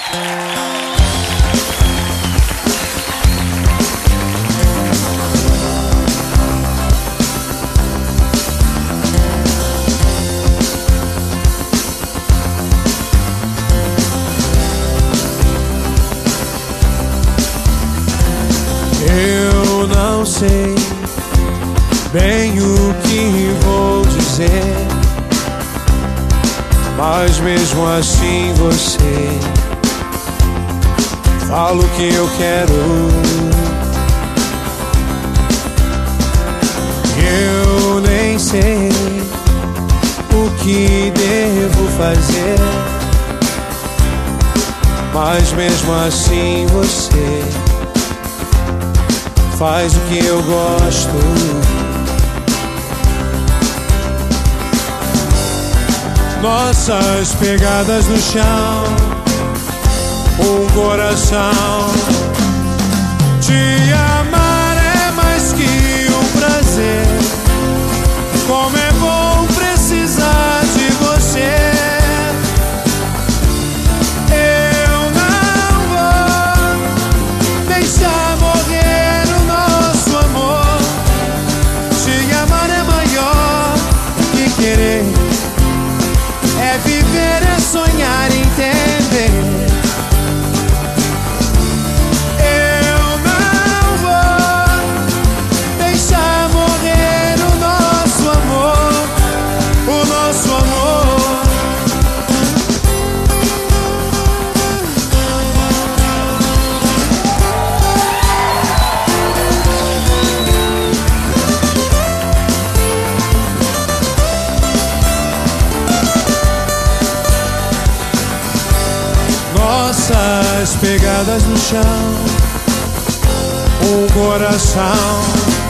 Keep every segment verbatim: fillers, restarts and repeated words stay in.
Eu não sei bem o que vou dizer, mas mesmo assim você fala o que eu quero. Eu nem sei o que devo fazer, mas mesmo assim você faz o que eu gosto. Nossas pegadas no chão, um coração. Te amar é mais que um prazer. Como é bom precisar de você. Eu não vou deixar morrer o nosso amor. Te amar é maior que querer. É viver, é sonhar, entender. Eu não vou deixar morrer o nosso amor, o nosso amor. Nossas pegadas no chão, um coração.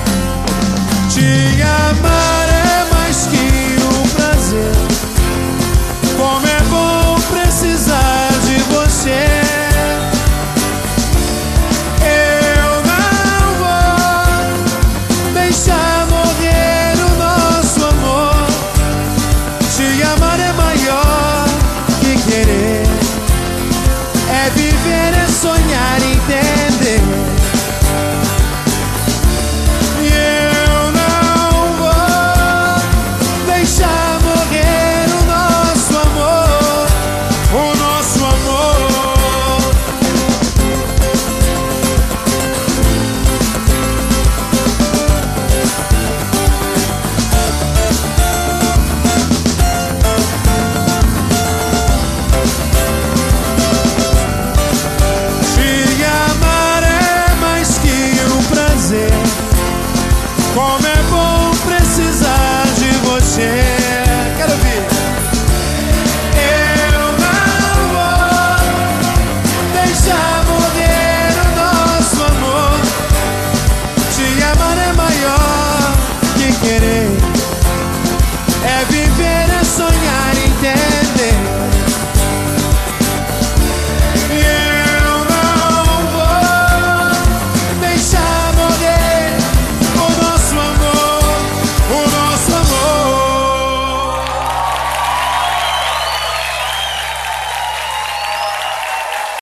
Te amar é mais que um prazer. Como é bom precisar de você. Eu não vou deixar morrer o nosso amor. Te amar é maior que querer. É viver, é sonhar, entender.